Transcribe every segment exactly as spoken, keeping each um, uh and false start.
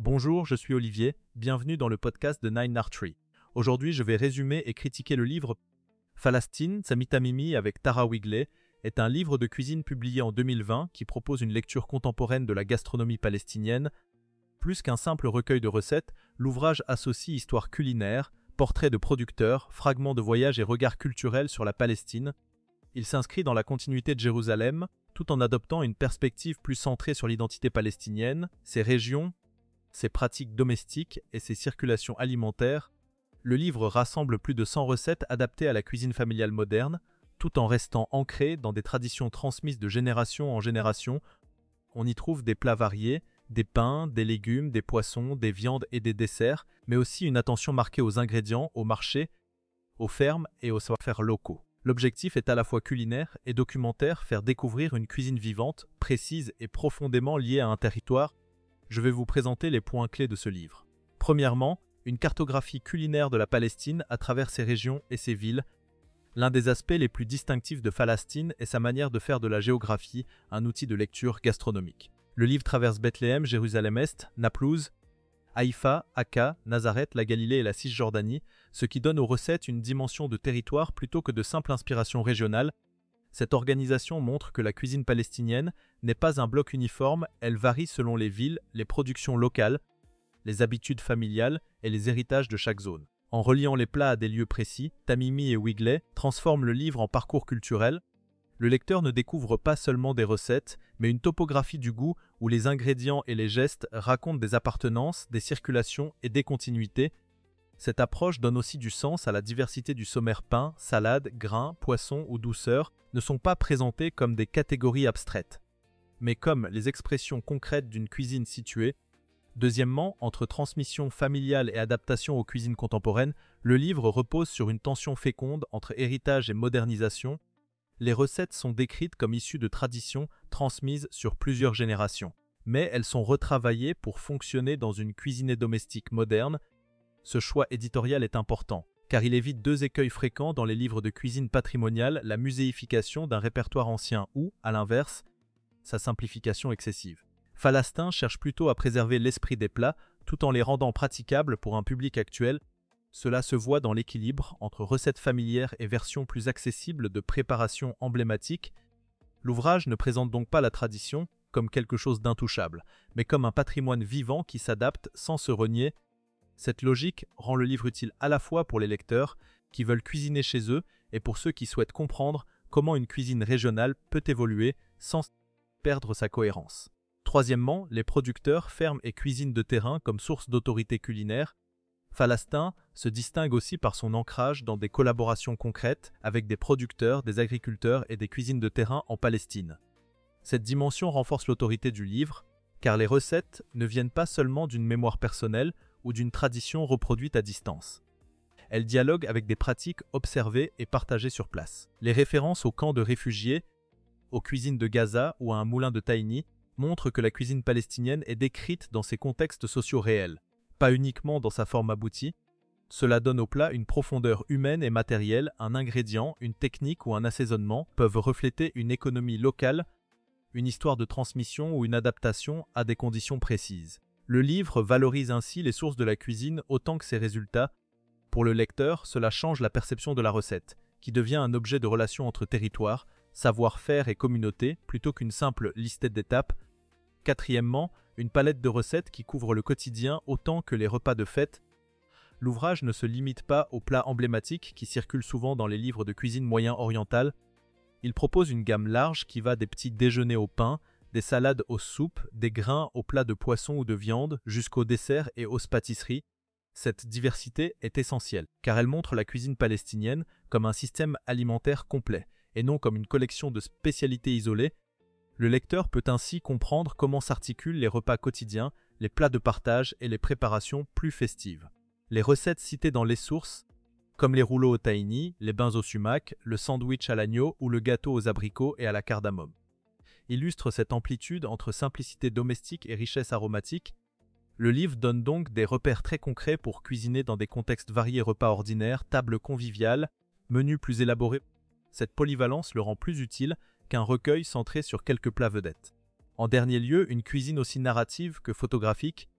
Bonjour, je suis Olivier, bienvenue dans le podcast de Nine Archery. Aujourd'hui, je vais résumer et critiquer le livre Falastine, Samita Mimi avec Tara Wigley est un livre de cuisine publié en deux mille vingt qui propose une lecture contemporaine de la gastronomie palestinienne. Plus qu'un simple recueil de recettes, l'ouvrage associe histoire culinaire, portraits de producteurs, fragments de voyage et regards culturels sur la Palestine. Il s'inscrit dans la continuité de Jérusalem, tout en adoptant une perspective plus centrée sur l'identité palestinienne, ses régions, ses pratiques domestiques et ses circulations alimentaires. Le livre rassemble plus de cent recettes adaptées à la cuisine familiale moderne, tout en restant ancré dans des traditions transmises de génération en génération. On y trouve des plats variés, des pains, des légumes, des poissons, des viandes et des desserts, mais aussi une attention marquée aux ingrédients, au marché, aux fermes et aux savoir-faire locaux. L'objectif est à la fois culinaire et documentaire, faire découvrir une cuisine vivante, précise et profondément liée à un territoire. Je vais vous présenter les points clés de ce livre. Premièrement, une cartographie culinaire de la Palestine à travers ses régions et ses villes. L'un des aspects les plus distinctifs de Falastine est sa manière de faire de la géographie un outil de lecture gastronomique. Le livre traverse Bethléem, Jérusalem-Est, Naplouse, Haïfa, Akka, Nazareth, la Galilée et la Cisjordanie, ce qui donne aux recettes une dimension de territoire plutôt que de simple inspiration régionale. Cette organisation montre que la cuisine palestinienne n'est pas un bloc uniforme, elle varie selon les villes, les productions locales, les habitudes familiales et les héritages de chaque zone. En reliant les plats à des lieux précis, Tamimi et Wigley transforment le livre en parcours culturel. Le lecteur ne découvre pas seulement des recettes, mais une topographie du goût où les ingrédients et les gestes racontent des appartenances, des circulations et des continuités. Cette approche donne aussi du sens à la diversité du sommaire. Pain, salade, grains, poissons ou douceur ne sont pas présentés comme des catégories abstraites, mais comme les expressions concrètes d'une cuisine située. Deuxièmement, entre transmission familiale et adaptation aux cuisines contemporaines, le livre repose sur une tension féconde entre héritage et modernisation. Les recettes sont décrites comme issues de traditions transmises sur plusieurs générations, mais elles sont retravaillées pour fonctionner dans une cuisine domestique moderne. Ce choix éditorial est important, car il évite deux écueils fréquents dans les livres de cuisine patrimoniale, la muséification d'un répertoire ancien ou, à l'inverse, sa simplification excessive. Falastine cherche plutôt à préserver l'esprit des plats, tout en les rendant praticables pour un public actuel. Cela se voit dans l'équilibre entre recettes familières et versions plus accessibles de préparations emblématiques. L'ouvrage ne présente donc pas la tradition comme quelque chose d'intouchable, mais comme un patrimoine vivant qui s'adapte sans se renier. Cette logique rend le livre utile à la fois pour les lecteurs qui veulent cuisiner chez eux et pour ceux qui souhaitent comprendre comment une cuisine régionale peut évoluer sans perdre sa cohérence. Troisièmement, les producteurs, fermes et cuisines de terrain comme source d'autorité culinaire. Falastine se distingue aussi par son ancrage dans des collaborations concrètes avec des producteurs, des agriculteurs et des cuisines de terrain en Palestine. Cette dimension renforce l'autorité du livre, car les recettes ne viennent pas seulement d'une mémoire personnelle ou d'une tradition reproduite à distance. Elles dialoguent avec des pratiques observées et partagées sur place. Les références aux camps de réfugiés, aux cuisines de Gaza ou à un moulin de Tahini montrent que la cuisine palestinienne est décrite dans ses contextes sociaux réels, pas uniquement dans sa forme aboutie. Cela donne au plat une profondeur humaine et matérielle, un ingrédient, une technique ou un assaisonnement peuvent refléter une économie locale, une histoire de transmission ou une adaptation à des conditions précises. Le livre valorise ainsi les sources de la cuisine autant que ses résultats. Pour le lecteur, cela change la perception de la recette, qui devient un objet de relation entre territoires, savoir-faire et communauté, plutôt qu'une simple liste d'étapes. Quatrièmement, une palette de recettes qui couvre le quotidien autant que les repas de fête. L'ouvrage ne se limite pas aux plats emblématiques qui circulent souvent dans les livres de cuisine moyen-orientale. Il propose une gamme large qui va des petits déjeuners au pain, des salades aux soupes, des grains aux plats de poisson ou de viande, jusqu'aux desserts et aux pâtisseries. Cette diversité est essentielle, car elle montre la cuisine palestinienne comme un système alimentaire complet, et non comme une collection de spécialités isolées. Le lecteur peut ainsi comprendre comment s'articulent les repas quotidiens, les plats de partage et les préparations plus festives. Les recettes citées dans les sources, comme les rouleaux au tahini, les bains au sumac, le sandwich à l'agneau ou le gâteau aux abricots et à la cardamome, illustrent cette amplitude entre simplicité domestique et richesse aromatique. Le livre donne donc des repères très concrets pour cuisiner dans des contextes variés: repas ordinaires, tables conviviales, menus plus élaborés. Cette polyvalence le rend plus utile qu'un recueil centré sur quelques plats vedettes. En dernier lieu, une cuisine aussi narrative que photographique.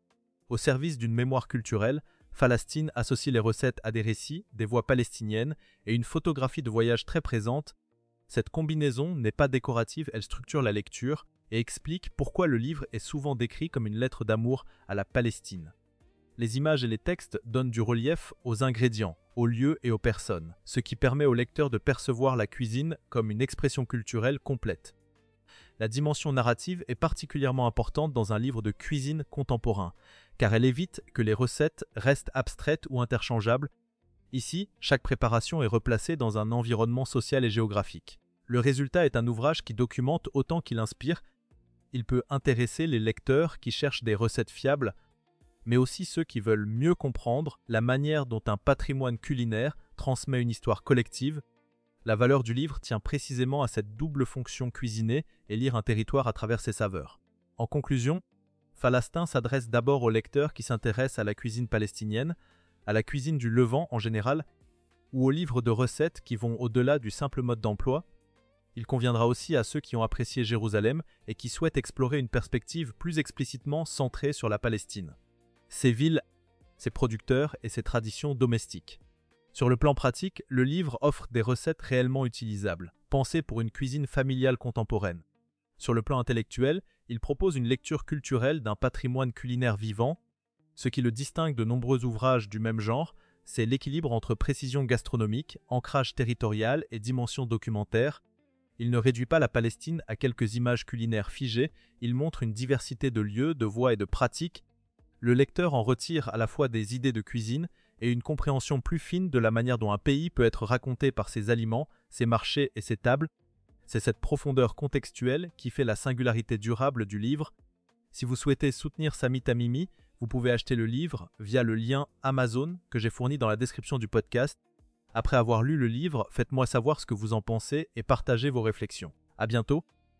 Au service d'une mémoire culturelle, Falastine associe les recettes à des récits, des voix palestiniennes et une photographie de voyage très présente. Cette combinaison n'est pas décorative, elle structure la lecture et explique pourquoi le livre est souvent décrit comme une lettre d'amour à la Palestine. Les images et les textes donnent du relief aux ingrédients, aux lieux et aux personnes, ce qui permet au lecteur de percevoir la cuisine comme une expression culturelle complète. La dimension narrative est particulièrement importante dans un livre de cuisine contemporain, car elle évite que les recettes restent abstraites ou interchangeables. Ici, chaque préparation est replacée dans un environnement social et géographique. Le résultat est un ouvrage qui documente autant qu'il inspire. Il peut intéresser les lecteurs qui cherchent des recettes fiables, mais aussi ceux qui veulent mieux comprendre la manière dont un patrimoine culinaire transmet une histoire collective. La valeur du livre tient précisément à cette double fonction cuisiner et lire un territoire à travers ses saveurs. En conclusion, Falastin s'adresse d'abord aux lecteurs qui s'intéressent à la cuisine palestinienne, à la cuisine du Levant en général, ou aux livres de recettes qui vont au-delà du simple mode d'emploi. Il conviendra aussi à ceux qui ont apprécié Jérusalem et qui souhaitent explorer une perspective plus explicitement centrée sur la Palestine, ses villes, ses producteurs et ses traditions domestiques. Sur le plan pratique, le livre offre des recettes réellement utilisables, pensées pour une cuisine familiale contemporaine. Sur le plan intellectuel, il propose une lecture culturelle d'un patrimoine culinaire vivant. Ce qui le distingue de nombreux ouvrages du même genre, c'est l'équilibre entre précision gastronomique, ancrage territorial et dimension documentaire. Il ne réduit pas la Palestine à quelques images culinaires figées, il montre une diversité de lieux, de voies et de pratiques. Le lecteur en retire à la fois des idées de cuisine et une compréhension plus fine de la manière dont un pays peut être raconté par ses aliments, ses marchés et ses tables. C'est cette profondeur contextuelle qui fait la singularité durable du livre. Si vous souhaitez soutenir Sami Tamimi, vous pouvez acheter le livre via le lien Amazon que j'ai fourni dans la description du podcast. Après avoir lu le livre, faites-moi savoir ce que vous en pensez et partagez vos réflexions. À bientôt!